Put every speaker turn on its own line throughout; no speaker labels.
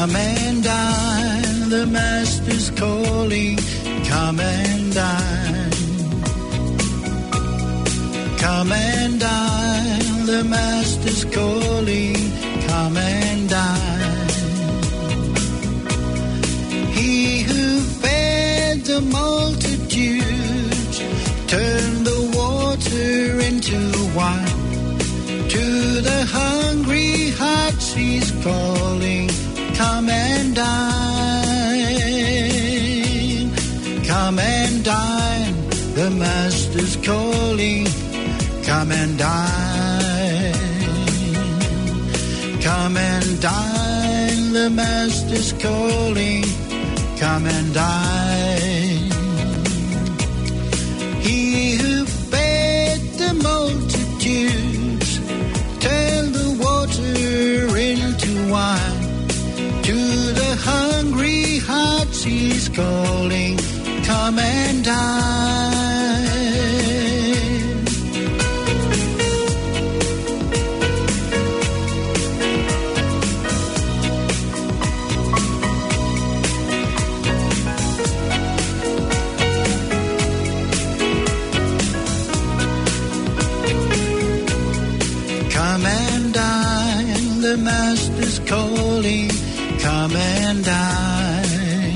Come and dine, the Master's calling. Come and dine. Come and dine, the Master's calling. Come and dine. He who fed the multitudes turned the water into wine. To the hungry hearts he's calling. Come and dine. Come and dine, the Master's calling. Come and dine. Come and dine, the Master's calling. Come and dine. He who fed the multitudes turned the water into wine. To the hungry hearts he's calling. Come and dine. Come and dine, the Master's calling. Come and dine.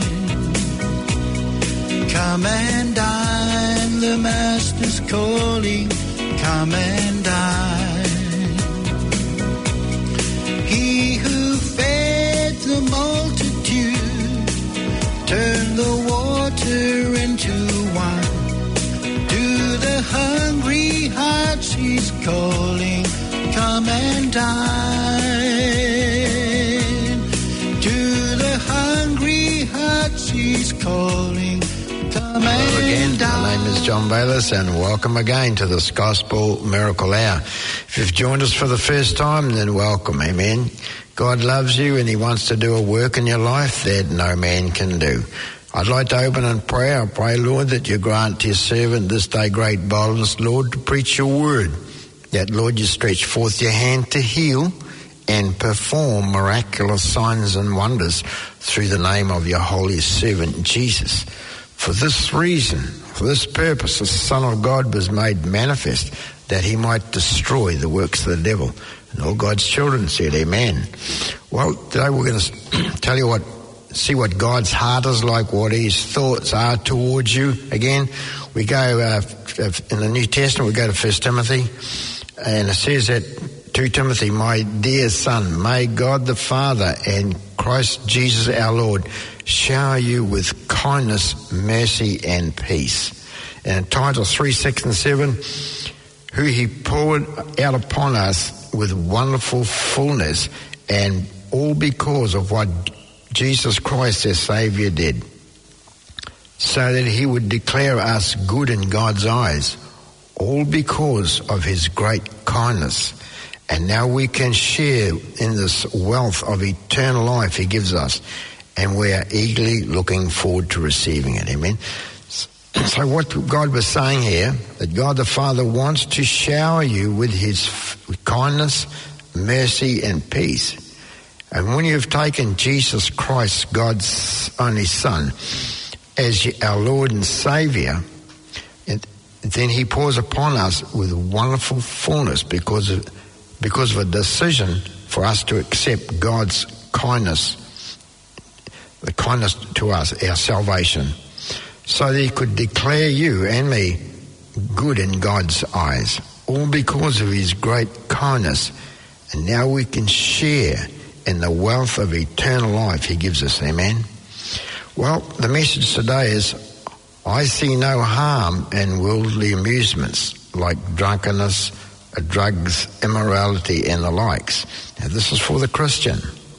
Come and dine, the Master's calling. Come and dine. He who fed the multitude turned the water into wine. To the hungry hearts he's calling. Come and dine. To the hungry hearts he's calling. Come and dine.
My name is John Bayliss, and welcome again to this Gospel Miracle Hour. If you've joined us for the first time, then welcome. Amen. God loves you, and he wants to do a work in your life that no man can do. I'd like to open in prayer. I pray, Lord, that you grant to your servant this day great boldness, Lord, to preach your word. That, Lord, you stretch forth your hand to heal and perform miraculous signs and wonders through the name of your holy servant, Jesus. For this reason, for this purpose, the Son of God was made manifest, that he might destroy the works of the devil. And all God's children said, amen. Well, today we're going to tell you see what God's heart is like, what his thoughts are towards you. Again, we go in the New Testament, we go to 1 Timothy. And it says that 2 Timothy, my dear son, may God the Father and Christ Jesus our Lord shower you with kindness, mercy, and peace. And in Titus 3, 6 and 7, who he poured out upon us with wonderful fullness, and all because of what Jesus Christ our Saviour did, so that he would declare us good in God's eyes, all because of his great kindness. And now we can share in this wealth of eternal life he gives us, and we are eagerly looking forward to receiving it. Amen. So what God was saying here, that God the Father wants to shower you with his kindness, mercy, and peace. And when you've taken Jesus Christ, God's only Son, as our Lord and Saviour, then he pours upon us with wonderful fullness because of a decision for us to accept God's kindness, the kindness to us, our salvation, so that he could declare you and me good in God's eyes, all because of his great kindness. And now we can share in the wealth of eternal life he gives us. Amen. Well, the message today is, I see no harm in worldly amusements like drunkenness, drugs, immorality, and the likes. Now, this is for the Christian.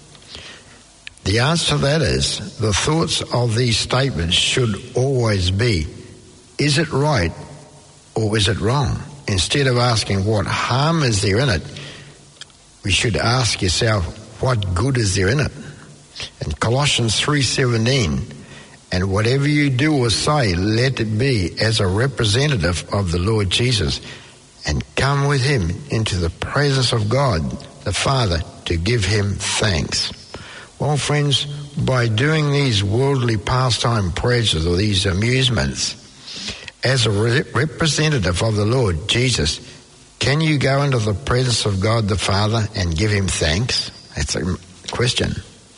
The answer to that is, the thoughts of these statements should always be, is it right or is it wrong? Instead of asking what harm is there in it, we should ask yourself, what good is there in it? In Colossians 3:17, and whatever you do or say, let it be as a representative of the Lord Jesus, and come with him into the presence of God the Father to give him thanks. Well, friends, by doing these worldly pastime pleasures or these amusements, as a representative of the Lord Jesus, can you go into the presence of God the Father and give him thanks? That's a question.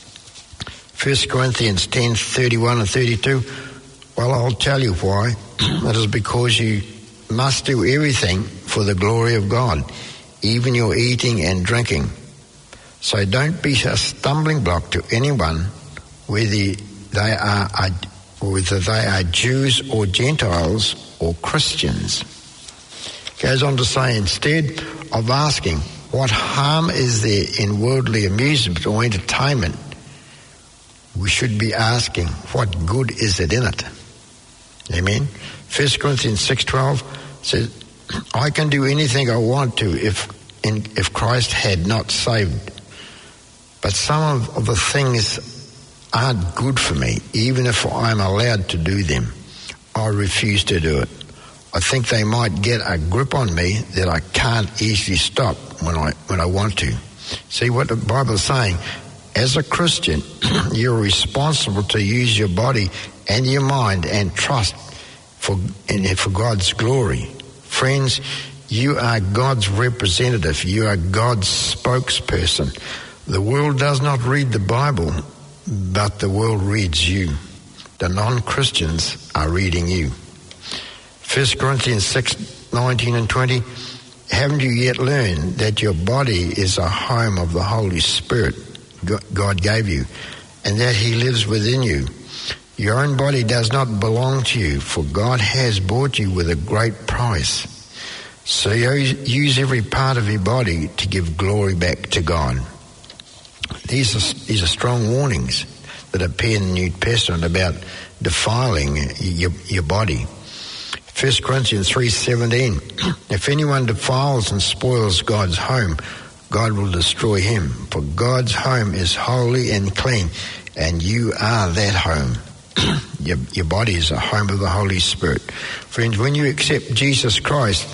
1 Corinthians 10:31 and 32. Well, I'll tell you why. It is because you must do everything for the glory of God, even your eating and drinking. So don't be a stumbling block to anyone, whether they are Jews or Gentiles or Christians. Goes on to say, instead of asking what harm is there in worldly amusement or entertainment, we should be asking what good is it in it. Amen. 1 Corinthians 6:12 says, I can do anything I want to if Christ had not saved. But some of the things aren't good for me, even if I'm allowed to do them. I refuse to do it. I think they might get a grip on me that I can't easily stop when I want to. See what the Bible is saying? As a Christian, you're responsible to use your body and your mind and trust for God's glory. Friends, you are God's representative. You are God's spokesperson. The world does not read the Bible, but the world reads you. The non-Christians are reading you. 1 Corinthians 6:19 and 20, haven't you yet learned that your body is a home of the Holy Spirit God gave you, and that he lives within you? Your own body does not belong to you, for God has bought you with a great price. So use every part of your body to give glory back to God. These are strong warnings that appear in the New Testament about defiling your body. 1 Corinthians 3:17, if anyone defiles and spoils God's home, God will destroy him. For God's home is holy and clean, and you are that home. Your body is a home of the Holy Spirit. Friends, when you accept Jesus Christ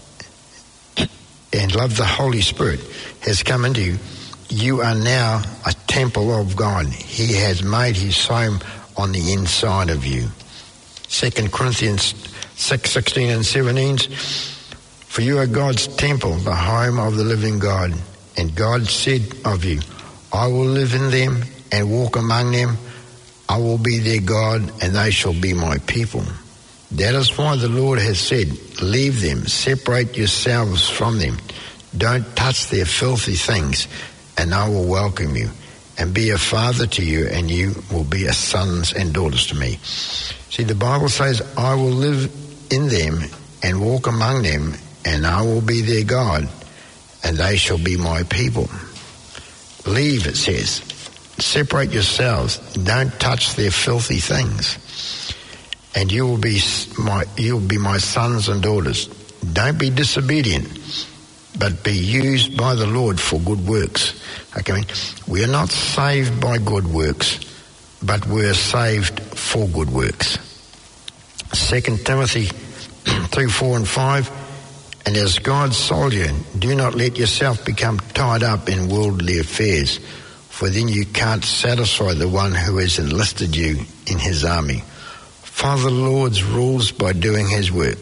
and love the Holy Spirit has come into you, you are now a temple of God. He has made his home on the inside of you. 2 Corinthians 6:16 and 17, for you are God's temple, the home of the living God. And God said of you, I will live in them and walk among them. I will be their God, and they shall be my people. That is why the Lord has said, leave them, separate yourselves from them. Don't touch their filthy things, and I will welcome you and be a father to you, and you will be as sons and daughters to me. See, the Bible says, I will live in them and walk among them, and I will be their God, and they shall be my people. Leave, it says. Separate yourselves. Don't touch their filthy things. And you will be my sons and daughters. Don't be disobedient, but be used by the Lord for good works. Okay, we are not saved by good works, but we are saved for good works. 2 Timothy 3:4 and 5, and as God's soldier, do not let yourself become tied up in worldly affairs, for then you can't satisfy the one who has enlisted you in his army. Follow the Lord's rules by doing his work.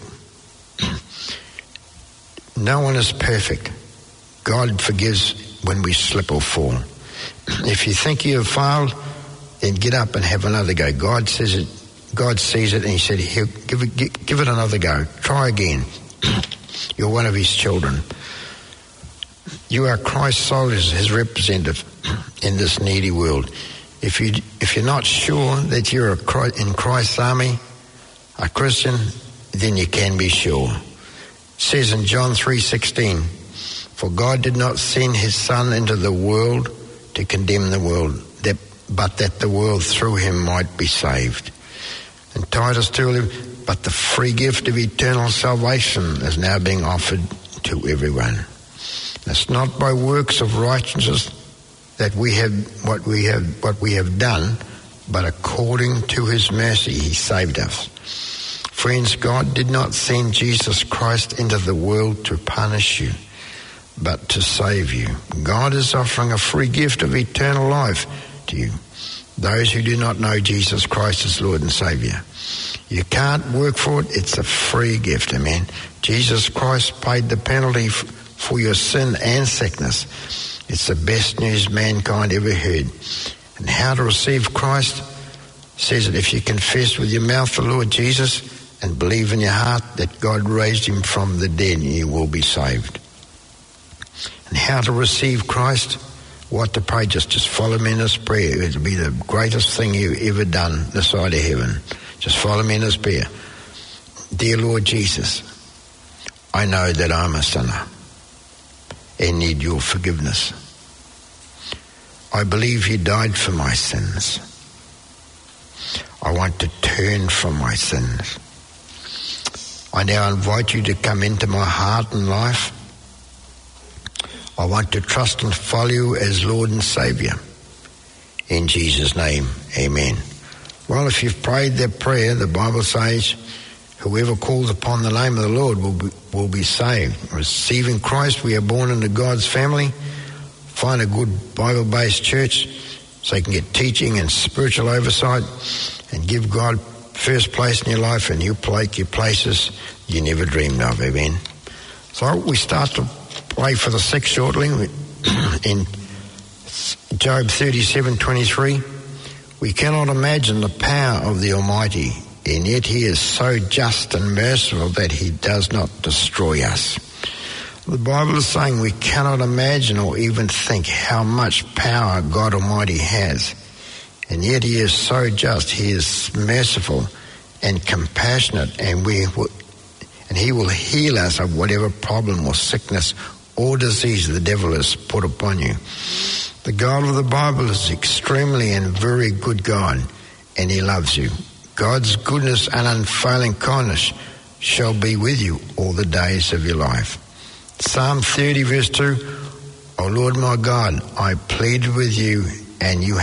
No one is perfect. God forgives when we slip or fall. If you think you have failed, then get up and have another go. God says it. God sees it, and he said, he'll give it another go. Try again. You're one of his children. You are Christ's soldiers, his representative in this needy world. If you're not sure that you're in Christ's army, a Christian, then you can be sure. It says in John 3:16, for God did not send his Son into the world to condemn the world, but that the world through him might be saved. And Titus 2:11, but the free gift of eternal salvation is now being offered to everyone. It's not by works of righteousness that we have what we have done, but according to his mercy he saved us. Friends, God did not send Jesus Christ into the world to punish you, but to save you. God is offering a free gift of eternal life to you. Those who do not know Jesus Christ as Lord and Saviour. You can't work for it. It's a free gift, amen. Jesus Christ paid the penalty for your sin and sickness. It's the best news mankind ever heard. And how to receive Christ says that if you confess with your mouth the Lord Jesus and believe in your heart that God raised him from the dead, you will be saved. And how to receive Christ, what to pray, just follow me in this prayer. It'll be the greatest thing you've ever done this side of heaven. Just follow me in this prayer. Dear Lord Jesus, I know that I'm a sinner and need your forgiveness. I believe you died for my sins. I want to turn from my sins. I now invite you to come into my heart and life. I want to trust and follow you as Lord and Saviour. In Jesus' name, amen. Well, if you've prayed that prayer, the Bible says, whoever calls upon the name of the Lord will be saved. Receiving Christ, we are born into God's family. Find a good Bible-based church so you can get teaching and spiritual oversight and give God first place in your life, and He'll take you places you never dreamed of, amen. So we start to pray for the sick shortly. In Job 37:23, we cannot imagine the power of the Almighty, and yet He is so just and merciful that He does not destroy us. The Bible is saying we cannot imagine or even think how much power God Almighty has, and yet He is so just. He is merciful and compassionate, and He will heal us of whatever problem or sickness or disease the devil has put upon you. The God of the Bible is extremely and very good God, and He loves you. God's goodness and unfailing kindness shall be with you all the days of your life. Psalm 30 verse 2, O Lord my God, I pleaded with you, and you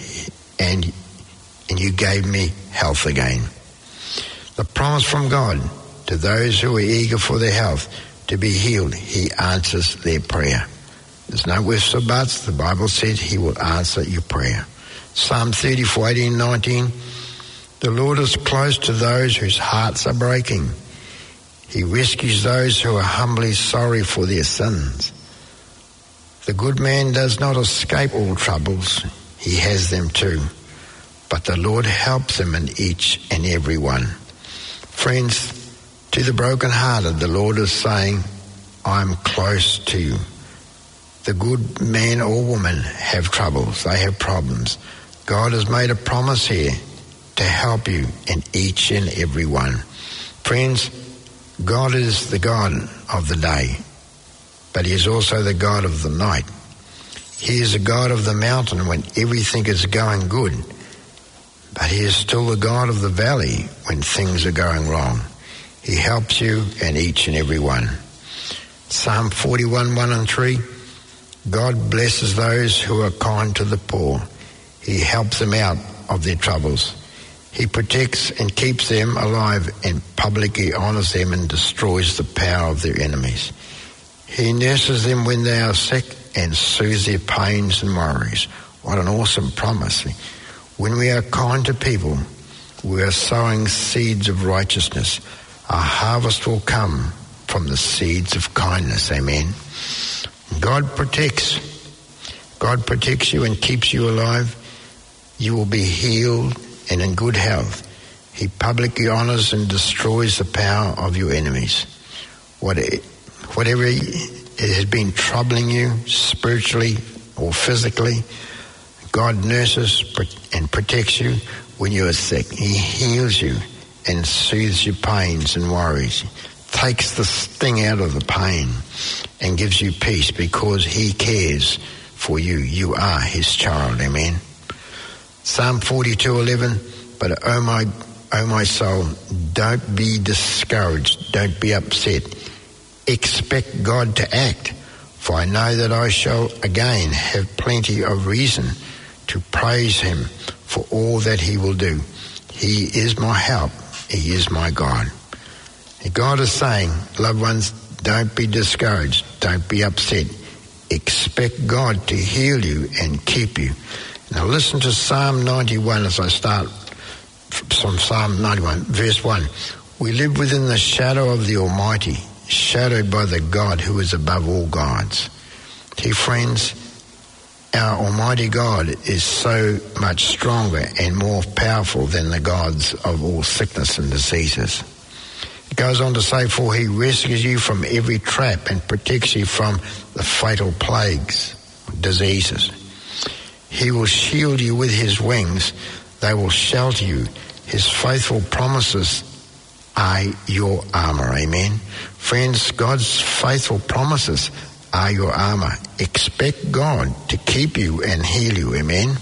gave me health again. The promise from God to those who are eager for their health to be healed, He answers their prayer. There's no ifs or buts. The Bible said He will answer your prayer. Psalm 34:18-19, the Lord is close to those whose hearts are breaking. He rescues those who are humbly sorry for their sins. The good man does not escape all troubles. He has them too. But the Lord helps him in each and every one. Friends, to the brokenhearted, the Lord is saying, I'm close to you. The good man or woman have troubles. They have problems. God has made a promise here to help you in each and every one. Friends, God is the God of the day, but He is also the God of the night. He is the God of the mountain when everything is going good, but He is still the God of the valley when things are going wrong. He helps you and each and every one. Psalm 41:1-3, God blesses those who are kind to the poor. He helps them out of their troubles. He protects and keeps them alive and publicly honors them and destroys the power of their enemies. He nurses them when they are sick and soothes their pains and worries. What an awesome promise. When we are kind to people, we are sowing seeds of righteousness. Our harvest will come from the seeds of kindness. Amen. God protects you and keeps you alive. You will be healed and in good health. He publicly honors and destroys the power of your enemies. Whatever has been troubling you spiritually or physically, God nurses and protects you when you are sick. He heals you and soothes your pains and worries. Takes the sting out of the pain and gives you peace because He cares for you. You are His child. Amen. Psalm 42:11, but oh my soul, don't be discouraged, don't be upset. Expect God to act, for I know that I shall again have plenty of reason to praise Him for all that He will do. He is my help, He is my God. And God is saying, loved ones, don't be discouraged, don't be upset. Expect God to heal you and keep you. Now listen to Psalm 91 as I start from Psalm 91, verse 1. We live within the shadow of the Almighty, shadowed by the God who is above all gods. See, friends, our Almighty God is so much stronger and more powerful than the gods of all sickness and diseases. It goes on to say, for he rescues you from every trap and protects you from the fatal plagues, diseases. He will shield you with his wings. They will shelter you. His faithful promises are your armor. Amen. Friends, God's faithful promises are your armor. Expect God to keep you and heal you. Amen.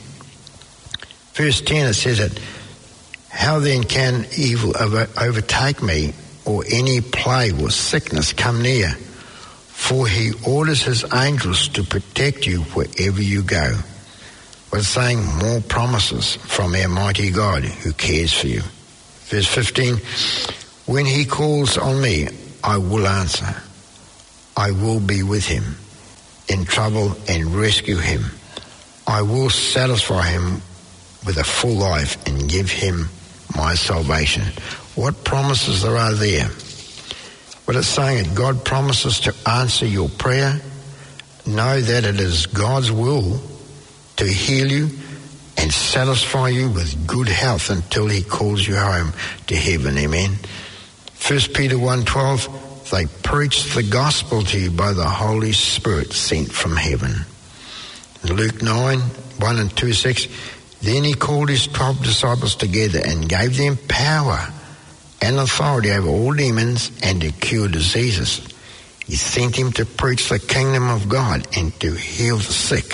Verse 10, it says that, how then can evil overtake me, or any plague or sickness come near? For he orders his angels to protect you wherever you go. We're saying more promises from our mighty God who cares for you. Verse 15, when he calls on me, I will answer. I will be with him in trouble and rescue him. I will satisfy him with a full life and give him my salvation. What promises there are there? Well, it's saying that God promises to answer your prayer. Know that it is God's will to heal you and satisfy you with good health until he calls you home to heaven. Amen. 1 Peter 1:12, they preach the gospel to you by the Holy Spirit sent from heaven. Luke 9:1 and 2, 6, then he called his 12 disciples together and gave them power and authority over all demons and to cure diseases. He sent him to preach the kingdom of God and to heal the sick.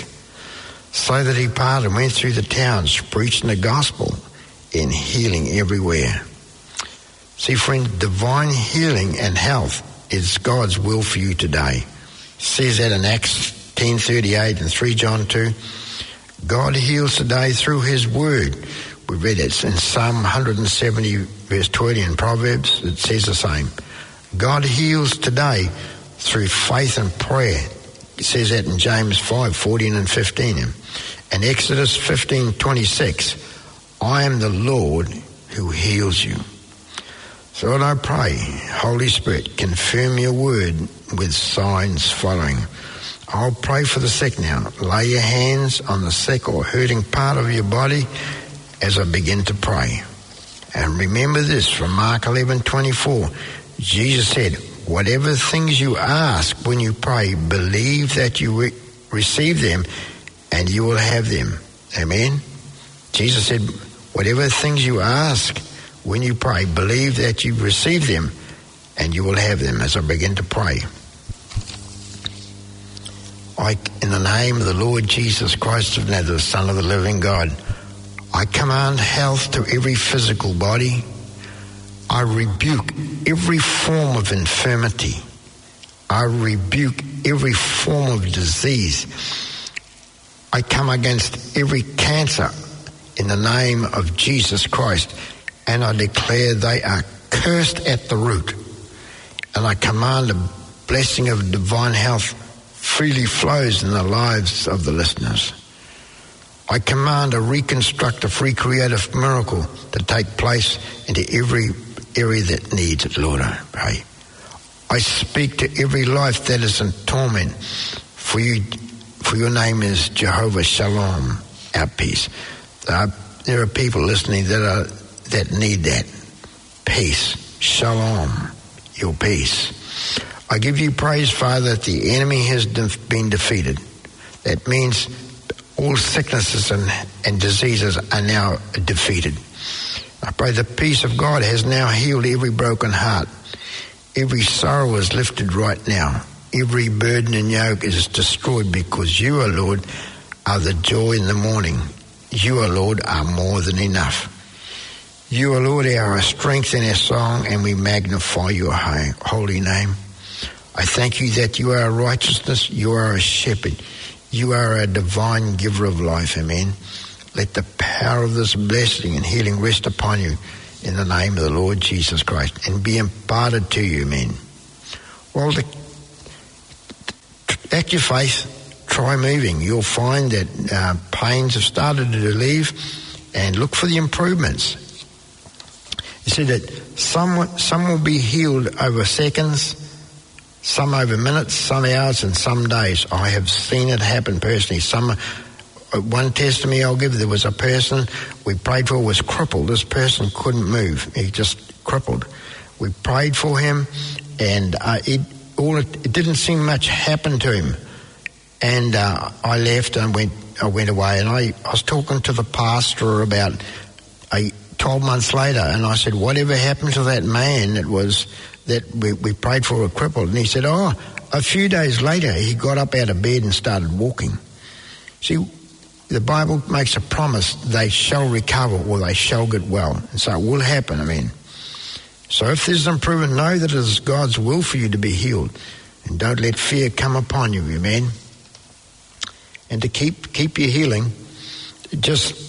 So that he departed and went through the towns, preaching the gospel and healing everywhere. See, friends, divine healing and health is God's will for you today. It says that in Acts 10:38 and 3 John 2. God heals today through his word. We read it in Psalm 170 verse 20 in Proverbs. It says the same. God heals today through faith and prayer. It says that in James 5:14 and 15. And Exodus 15:26, I am the Lord who heals you. So Lord, I pray, Holy Spirit, confirm your word with signs following. I'll pray for the sick now. Lay your hands on the sick or hurting part of your body as I begin to pray. And remember this from Mark 11:24. Jesus said, whatever things you ask when you pray, believe that you receive them and you will have them. Amen. Jesus said, whatever things you ask when you pray, believe that you receive them and you will have them. As I begin to pray, in the name of the Lord Jesus Christ of Nazareth, the Son of the living God, I command health to every physical body. I rebuke every form of infirmity. I rebuke every form of disease. I come against every cancer in the name of Jesus Christ, and I declare they are cursed at the root. And I command a blessing of divine health freely flows in the lives of the listeners. I command a reconstructive, recreative miracle to take place into every area that needs it, Lord, I pray. I speak to every life that is in torment, for your name is Jehovah Shalom, our peace. There are people listening that need that peace. Shalom, your peace. I give you praise, Father, that the enemy has been defeated. That means all sicknesses and diseases are now defeated. I pray the peace of God has now healed every broken heart. Every sorrow is lifted right now. Every burden and yoke is destroyed because you, O Lord, are the joy in the morning. You, O Lord, are more than enough. You, O Lord, are our strength and our song, and we magnify your holy name. I thank you that you are our righteousness, you are a shepherd, you are a divine giver of life, amen. Let the power of this blessing and healing rest upon you in the name of the Lord Jesus Christ and be imparted to you, amen. Well, act your faith, try moving. You'll find that pains have started to relieve, and look for the improvements. He said that some will be healed over seconds, some over minutes, some hours, and some days. I have seen it happen personally. One testimony I'll give, there was a person we prayed for was crippled. This person couldn't move. He just crippled. We prayed for him, and it didn't seem much happened to him. And I left and I went away, and I was talking to the pastor about 12 months later, and I said, whatever happened to that man that we prayed for a crippled? And he said, a few days later he got up out of bed and started walking. See, the Bible makes a promise, they shall recover or they shall get well. And so it will happen, amen. So if there's improvement, know that it is God's will for you to be healed. And don't let fear come upon you, amen. And to keep your healing, just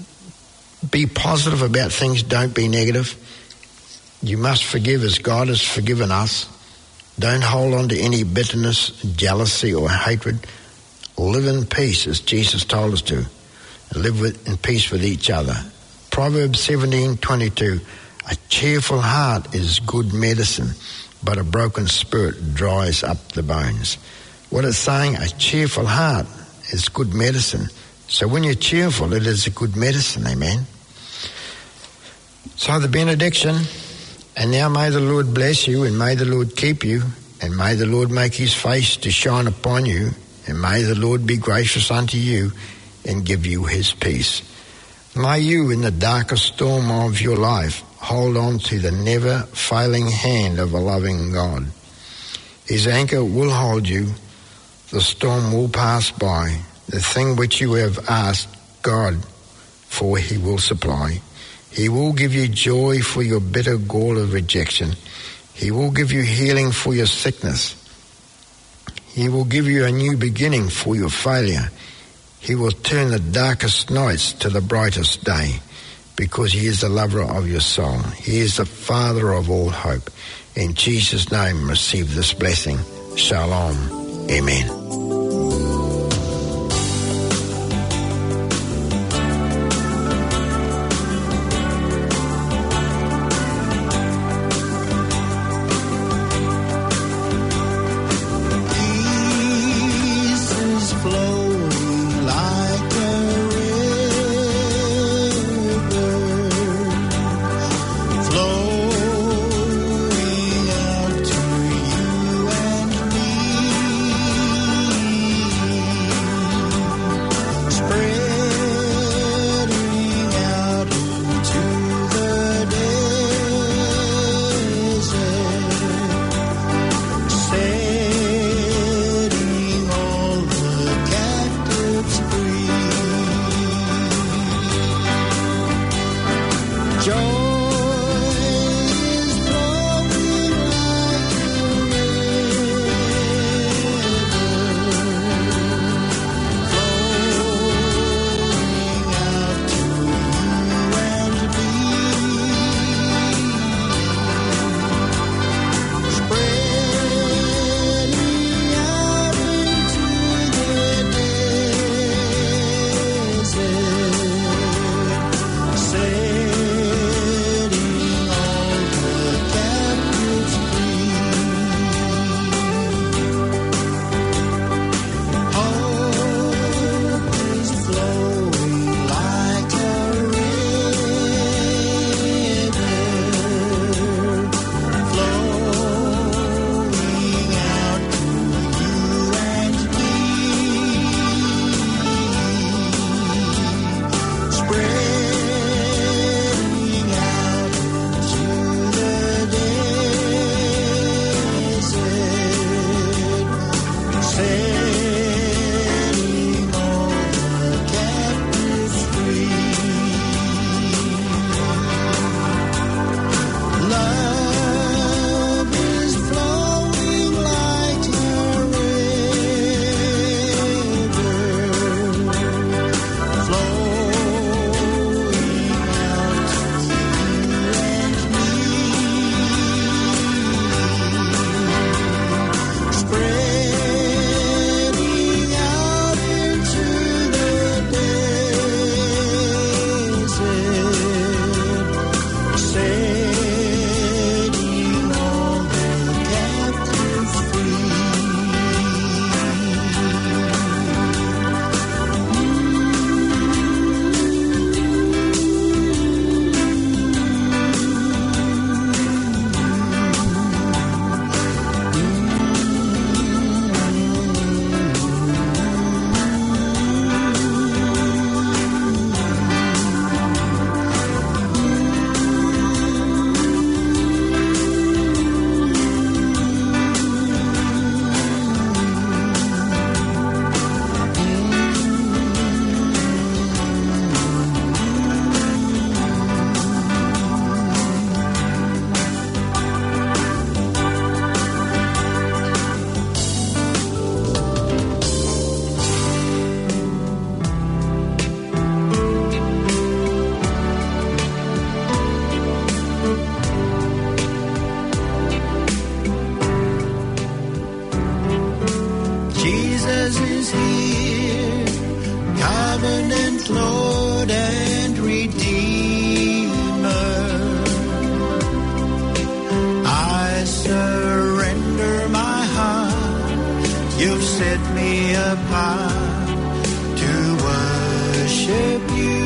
be positive about things, don't be negative. You must forgive as God has forgiven us. Don't hold on to any bitterness, jealousy or hatred. Live in peace as Jesus told us to. And live in peace with each other. Proverbs 17:22. A cheerful heart is good medicine, but a broken spirit dries up the bones. What it's saying, a cheerful heart is good medicine. So when you're cheerful, it is a good medicine, amen. So the benediction, and now may the Lord bless you, and may the Lord keep you, and may the Lord make his face to shine upon you, and may the Lord be gracious unto you and give you his peace. May you, in the darkest storm of your life, hold on to the never-failing hand of a loving God. His anchor will hold you. The storm will pass by. The thing which you have asked God for, he will supply. He will give you joy for your bitter gall of rejection. He will give you healing for your sickness. He will give you a new beginning for your failure. He will turn the darkest nights to the brightest day, because he is the lover of your soul. He is the Father of all hope. In Jesus' name, receive this blessing. Shalom. Amen.
Jesus is here, covenant Lord and Redeemer. I surrender my heart, you've set me apart to worship you.